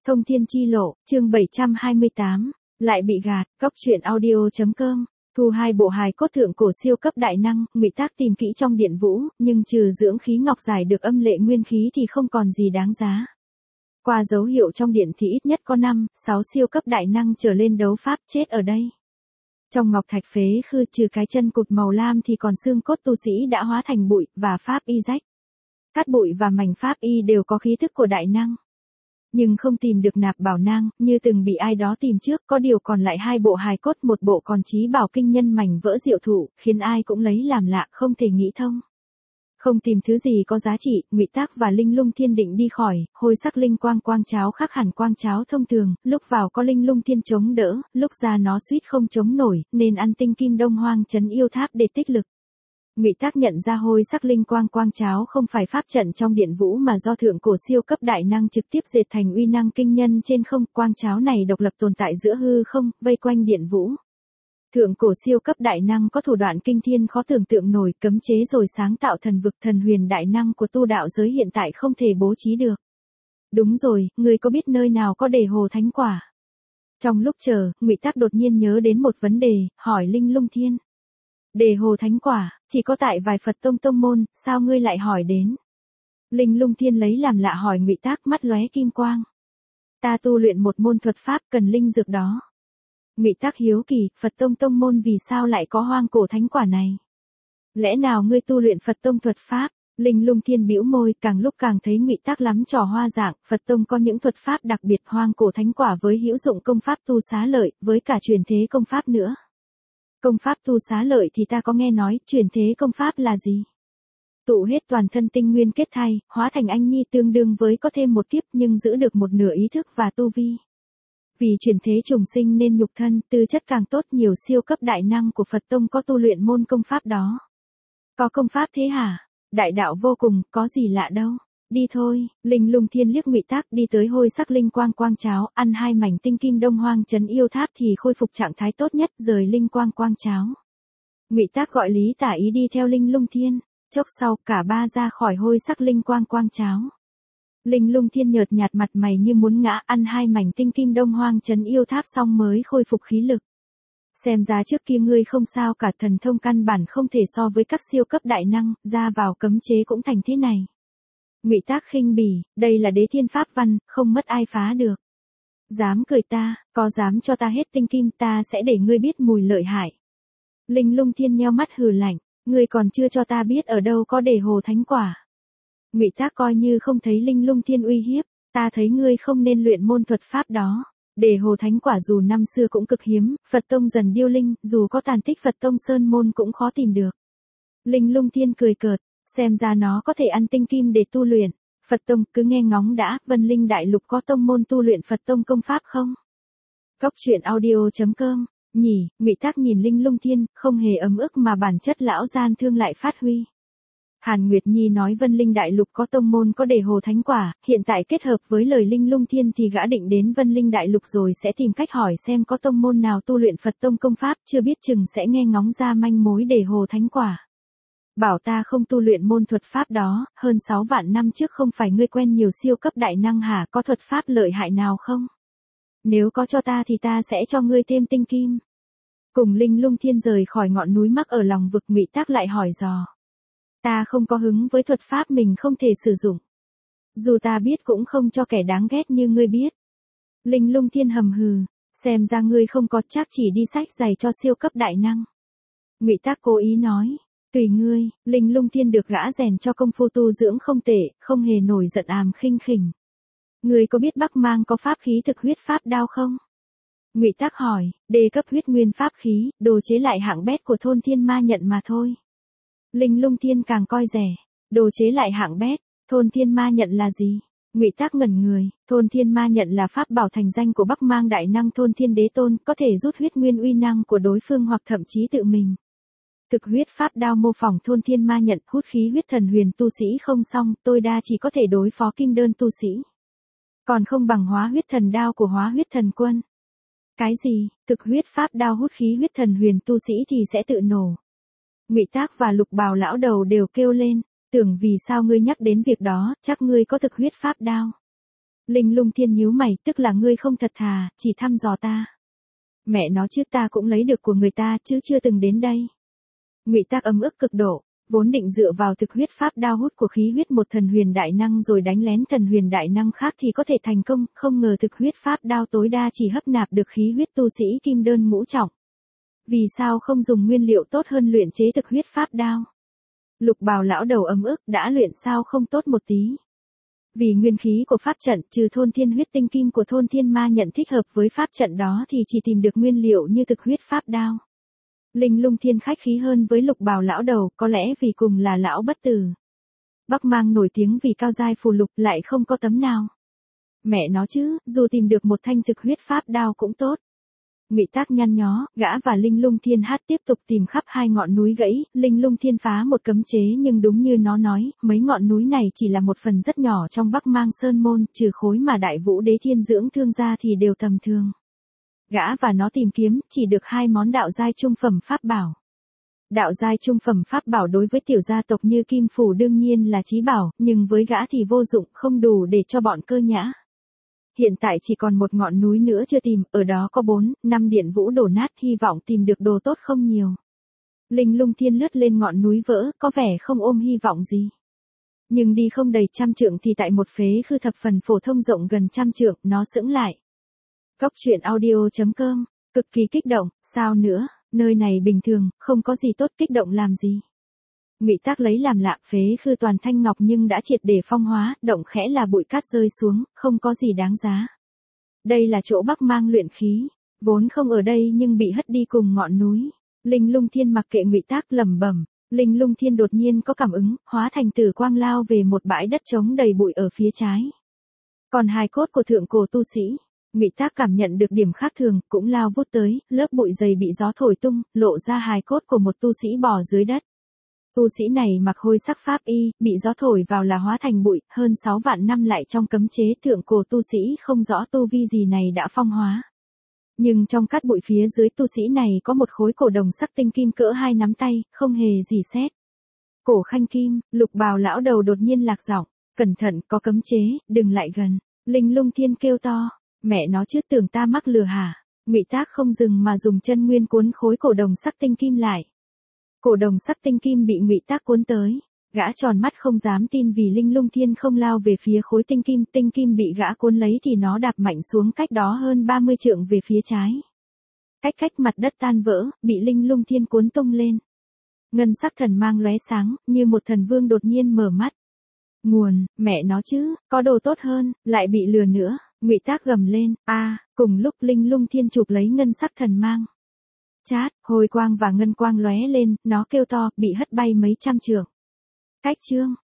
Thông thiên chi lộ, chương 728, lại bị gạt, góc truyện audio.com. Thu hai bộ hài cốt thượng cổ siêu cấp đại năng, Ngụy Tác tìm kỹ trong điện vũ, nhưng trừ dưỡng khí ngọc giải được âm lệ nguyên khí thì không còn gì đáng giá. Qua dấu hiệu trong điện thì ít nhất có 5, 6 siêu cấp đại năng trở lên đấu pháp chết ở đây. Trong ngọc thạch phế khư trừ cái chân cụt màu lam thì còn xương cốt tu sĩ đã hóa thành bụi và pháp y rách. Cát bụi và mảnh pháp y đều có khí thức của đại năng. Nhưng không tìm được nạp bảo nang, như từng bị ai đó tìm trước, có điều còn lại hai bộ hài cốt, một bộ còn trí bảo kinh nhân mảnh vỡ diệu thụ, khiến ai cũng lấy làm lạ, không thể nghĩ thông. Không tìm thứ gì có giá trị, Ngụy Tác và Linh Lung Thiên định đi khỏi, hôi sắc linh quang quang cháo khác hẳn quang cháo thông thường, lúc vào có Linh Lung Thiên chống đỡ, lúc ra nó suýt không chống nổi, nên ăn tinh kim đông hoang trấn yêu tháp để tích lực. Ngụy Tác nhận ra hôi sắc linh quang quang cháo không phải pháp trận trong điện vũ mà do thượng cổ siêu cấp đại năng trực tiếp dệt thành uy năng kinh nhân trên không. Quang cháo này độc lập tồn tại giữa hư không, vây quanh điện vũ. Thượng cổ siêu cấp đại năng có thủ đoạn kinh thiên khó tưởng tượng nổi, cấm chế rồi sáng tạo thần vực, thần huyền đại năng của tu đạo giới hiện tại không thể bố trí được. Đúng rồi, ngươi có biết nơi nào có Đề Hồ Thánh Quả? Trong lúc chờ, Ngụy Tác đột nhiên nhớ đến một vấn đề, hỏi Linh Lung Thiên. Đề Hồ Thánh Quả, chỉ có tại vài Phật tông môn, sao ngươi lại hỏi đến? Linh Lung Thiên lấy làm lạ hỏi Ngụy Tác, mắt lóe kim quang. Ta tu luyện một môn thuật pháp cần linh dược đó. Ngụy Tác hiếu kỳ, Phật tông môn vì sao lại có hoang cổ thánh quả này? Lẽ nào ngươi tu luyện Phật tông thuật pháp? Linh Lung Thiên bĩu môi, càng lúc càng thấy Ngụy Tác lắm trò hoa dạng, Phật tông có những thuật pháp đặc biệt, hoang cổ thánh quả với hữu dụng công pháp tu xá lợi, với cả truyền thế công pháp nữa. Công pháp tu xá lợi thì ta có nghe nói, truyền thế công pháp là gì? Tụ hết toàn thân tinh nguyên kết thay, hóa thành anh nhi tương đương với có thêm một kiếp nhưng giữ được một nửa ý thức và tu vi. Vì truyền thế trùng sinh nên nhục thân, tư chất càng tốt, nhiều siêu cấp đại năng của Phật tông có tu luyện môn công pháp đó. Có công pháp thế hả? Đại đạo vô cùng, có gì lạ đâu. Đi thôi, Linh Lung Thiên liếc Ngụy Tác đi tới hôi sắc linh quang quang cháo, ăn 2 mảnh tinh kim đông hoang trấn yêu tháp thì khôi phục trạng thái tốt nhất, rời linh quang quang cháo. Ngụy Tác gọi Lý Tả Ý đi theo Linh Lung Thiên, chốc sau cả ba ra khỏi hôi sắc linh quang quang cháo. Linh Lung Thiên nhợt nhạt, mặt mày như muốn ngã, ăn 2 mảnh tinh kim đông hoang trấn yêu tháp xong mới khôi phục khí lực. Xem ra trước kia ngươi không sao cả, thần thông căn bản không thể so với các siêu cấp đại năng, ra vào cấm chế cũng thành thế này. Ngụy Tác khinh bỉ, đây là đế thiên pháp văn, không mất ai phá được. Dám cười ta, có dám cho ta hết tinh kim, ta sẽ để ngươi biết mùi lợi hại. Linh Lung Thiên nheo mắt hừ lạnh, ngươi còn chưa cho ta biết ở đâu có Đề Hồ Thánh Quả. Ngụy Tác coi như không thấy Linh Lung Thiên uy hiếp, ta thấy ngươi không nên luyện môn thuật pháp đó. Đề Hồ Thánh Quả dù năm xưa cũng cực hiếm, Phật tông dần điêu linh, dù có tàn tích Phật tông sơn môn cũng khó tìm được. Linh Lung Thiên cười cợt, xem ra nó có thể ăn tinh kim để tu luyện. Phật tông, cứ nghe ngóng đã, Vân Linh Đại Lục có tông môn tu luyện Phật tông công pháp không? Góc truyện audio.com, nhỉ? Ngụy Tác nhìn Linh Lung Thiên, không hề ấm ức mà bản chất lão gian thương lại phát huy. Hàn Nguyệt Nhi nói Vân Linh Đại Lục có tông môn có Đề Hồ Thánh Quả, hiện tại kết hợp với lời Linh Lung Thiên thì gã định đến Vân Linh Đại Lục rồi sẽ tìm cách hỏi xem có tông môn nào tu luyện Phật tông công pháp, chưa biết chừng sẽ nghe ngóng ra manh mối Đề Hồ Thánh Quả. Bảo ta không tu luyện môn thuật pháp đó, hơn 6 vạn năm trước không phải ngươi quen nhiều siêu cấp đại năng hả, có thuật pháp lợi hại nào không? Nếu có cho ta thì ta sẽ cho ngươi thêm tinh kim. Cùng Linh Lung Thiên rời khỏi ngọn núi mắc ở lòng vực, Ngụy Tác lại hỏi dò. Ta không có hứng với thuật pháp mình không thể sử dụng. Dù ta biết cũng không cho kẻ đáng ghét như ngươi biết. Linh Lung Thiên hầm hừ, xem ra ngươi không có, chắc chỉ đi sách giày cho siêu cấp đại năng. Ngụy Tác cố ý nói, tùy ngươi. Linh Lung Thiên được gã rèn cho công phu tu dưỡng không tệ, không hề nổi giận àm khinh khỉnh. Ngươi có biết Bắc Mang có pháp khí thực huyết pháp đao không? Ngụy Tác hỏi, đề cấp huyết nguyên pháp khí, đồ chế lại hạng bét của thôn Thiên Ma Nhận mà thôi. Linh Lung Thiên càng coi rẻ, đồ chế lại hạng bét, thôn Thiên Ma Nhận là gì? Ngụy Tác ngẩn người, thôn Thiên Ma Nhận là pháp bảo thành danh của Bắc Mang đại năng Thôn Thiên Đế Tôn, có thể rút huyết nguyên uy năng của đối phương hoặc thậm chí tự mình. Thực huyết pháp đao mô phỏng thôn Thiên Ma Nhận, hút khí huyết thần huyền tu sĩ không xong, tôi đa chỉ có thể đối phó kim đơn tu sĩ. Còn không bằng hóa huyết thần đao của Hóa Huyết Thần Quân. Cái gì? Thực huyết pháp đao hút khí huyết thần huyền tu sĩ thì sẽ tự nổ. Ngụy Tác và Lục Bào lão đầu đều kêu lên, tưởng vì sao ngươi nhắc đến việc đó, chắc ngươi có thực huyết pháp đao. Linh Lung Thiên nhíu mày, tức là ngươi không thật thà, chỉ thăm dò ta. Mẹ nó chứ, ta cũng lấy được của người ta chứ chưa từng đến đây. Ngụy Tác ấm ức cực độ, vốn định dựa vào thực huyết pháp đao hút của khí huyết một thần huyền đại năng rồi đánh lén thần huyền đại năng khác thì có thể thành công, không ngờ thực huyết pháp đao tối đa chỉ hấp nạp được khí huyết tu sĩ kim đơn ngũ trọng. Vì sao không dùng nguyên liệu tốt hơn luyện chế thực huyết pháp đao? Lục Bào lão đầu ấm ức, đã luyện sao không tốt một tí? Vì nguyên khí của pháp trận, trừ thôn thiên huyết tinh kim của thôn thiên ma nhận thích hợp với pháp trận đó thì chỉ tìm được nguyên liệu như thực huyết pháp đao. Linh Lung Thiên khách khí hơn với Lục Bào lão đầu, có lẽ vì cùng là lão bất tử. Bắc Mang nổi tiếng vì cao giai phù lục lại không có tấm nào. Mẹ nó chứ, dù tìm được một thanh thực huyết pháp đao cũng tốt. Ngụy Tác nhăn nhó, gã và Linh Lung Thiên hát tiếp tục tìm khắp hai ngọn núi gãy, Linh Lung Thiên phá một cấm chế nhưng đúng như nó nói, mấy ngọn núi này chỉ là một phần rất nhỏ trong Bắc Mang Sơn Môn, trừ khối mà Đại Vũ Đế Thiên dưỡng thương ra thì đều tầm thường. Gã và nó tìm kiếm, chỉ được hai món đạo giai trung phẩm pháp bảo. Đạo giai trung phẩm pháp bảo đối với tiểu gia tộc như Kim Phủ đương nhiên là chí bảo, nhưng với gã thì vô dụng, không đủ để cho bọn Cơ Nhã. Hiện tại chỉ còn một ngọn núi nữa chưa tìm, ở đó có 4, 5 điện vũ đổ nát, hy vọng tìm được đồ tốt không nhiều. Linh Lung Thiên lướt lên ngọn núi vỡ, có vẻ không ôm hy vọng gì. Nhưng đi không đầy 100 trượng thì tại một phế khư thập phần phổ thông rộng gần 100 trượng, nó sững lại. Goctruyện.audio.com, cực kỳ kích động, sao nữa, nơi này bình thường, không có gì tốt, kích động làm gì. Ngụy Tác lấy làm lạ, phế khư toàn thanh ngọc nhưng đã triệt để phong hóa, động khẽ là bụi cát rơi xuống, không có gì đáng giá. Đây là chỗ Bắc Mang luyện khí, vốn không ở đây nhưng bị hất đi cùng ngọn núi. Linh Lung Thiên mặc kệ Ngụy Tác lẩm bẩm, Linh Lung Thiên đột nhiên có cảm ứng, hóa thành tử quang lao về một bãi đất trống đầy bụi ở phía trái. Còn hài cốt của thượng cổ tu sĩ, Ngụy Tác cảm nhận được điểm khác thường, cũng lao vút tới, lớp bụi dày bị gió thổi tung, lộ ra hài cốt của một tu sĩ bò dưới đất. Tu sĩ này mặc hôi sắc pháp y, bị gió thổi vào là hóa thành bụi, hơn 6 vạn năm lại trong cấm chế, thượng cổ tu sĩ không rõ tu vi gì này đã phong hóa. Nhưng trong cát bụi phía dưới tu sĩ này có một khối cổ đồng sắc tinh kim cỡ 2 nắm tay, không hề gì xét. Cổ khanh kim, Lục Bào lão đầu đột nhiên lạc giọng, cẩn thận, có cấm chế, đừng lại gần. Linh Lung Thiên kêu to, mẹ nó chứ, tưởng ta mắc lừa hả? Ngụy Tác không dừng mà dùng chân nguyên cuốn khối cổ đồng sắc tinh kim lại. Cổ đồng sắc tinh kim bị Ngụy Tác cuốn tới, gã tròn mắt không dám tin vì Linh Lung Thiên không lao về phía khối tinh kim bị gã cuốn lấy thì nó đạp mạnh xuống cách đó hơn 30 trượng về phía trái. Cách mặt đất tan vỡ, bị Linh Lung Thiên cuốn tung lên. Ngân sắc thần mang lóe sáng, như một thần vương đột nhiên mở mắt. Nguồn, mẹ nó chứ, có đồ tốt hơn, lại bị lừa nữa. Ngụy Tác gầm lên, cùng lúc Linh Lung Thiên chụp lấy ngân sắc thần mang. Chát, hồi quang và ngân quang lóe lên, nó kêu to, bị hất bay mấy trăm trượng. Cách chương